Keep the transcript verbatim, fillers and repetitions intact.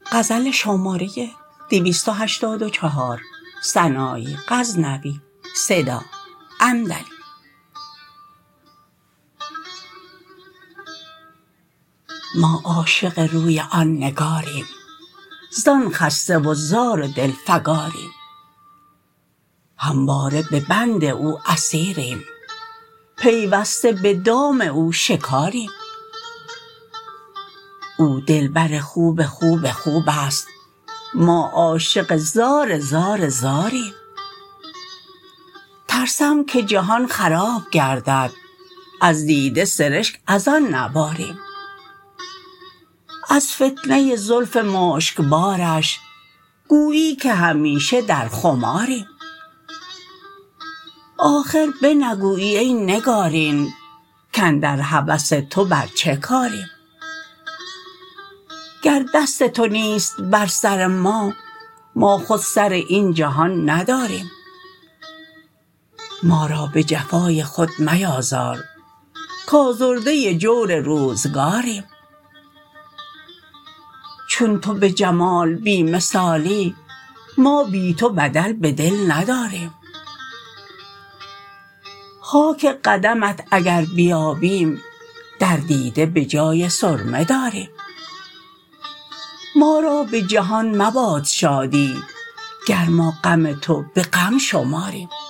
غزل شماره دویست و هشتاد و چهار سنایی غزنوی صدا عندلیب. ما عاشق روی آن نگاریم، زان خسته و زار و دل فگاریم. همواره به بند او اسیریم، پیوسته به دام او شکاریم. او دلبر خوب خوب خوب است، ما عاشق زار زار زاریم. ترسم که جهان خراب گردد، از دیده سرشک از آن نباریم. از فتنه زلف مشکبارش گویی که همیشه در خماریم. آخر بنگویی ای نگارین، کاندر هوس تو بر چه کاریم. گر دست تو نیست بر سر ما، ما خود سر این جهان نداریم. ما را به جفای خود میازار، کازرده جور روزگاریم. چون تو به جمال بی مثالی، ما بی تو بدل به دل نداریم. خاک قدمت اگر بیابیم، در دیده به جای سرمه داریم. ما را به جهان مباد شادی، گر ما غم تو به غم شماریم.